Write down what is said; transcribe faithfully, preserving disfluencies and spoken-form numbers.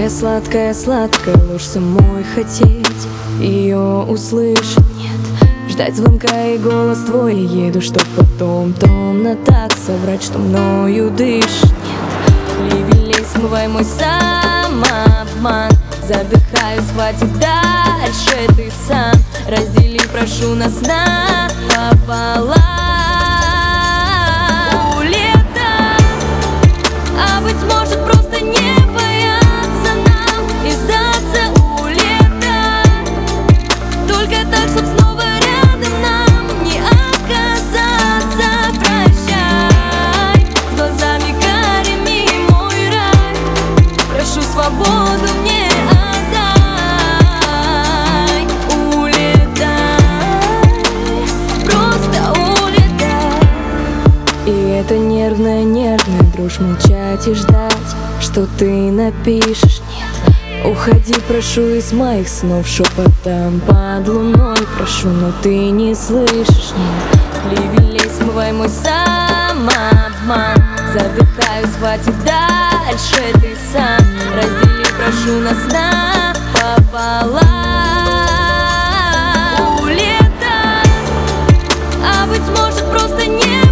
Моя сладкая, сладкая ложь самой хотеть ее услышать нет. Ждать звонка и голос твой, еду, чтоб потом томно так соврать, что мною дышит нет. Ливень, лей, смывай мой самообман. Задыхаюсь, хватит дальше ты сам. Раздели, прошу нас напополам. У лета, а быть может просто не бояться нам и сдаться у лета. Только так, чтоб снова рядом нам не оказаться. Прощай, с глазами карими мой рай. Прошу свободу мне отдай. Улетай, просто улетай. И это нервная, нервная дрожь молчать и ждать, что ты напишешь нет. Уходи, прошу, из моих снов шепотом под луной прошу, но ты не слышишь нет. Ливень, лей, смывай мой самообман. Задыхаюсь, хватит дальше ты сам. Раздели, прошу нас напополам. У лета, а быть может просто не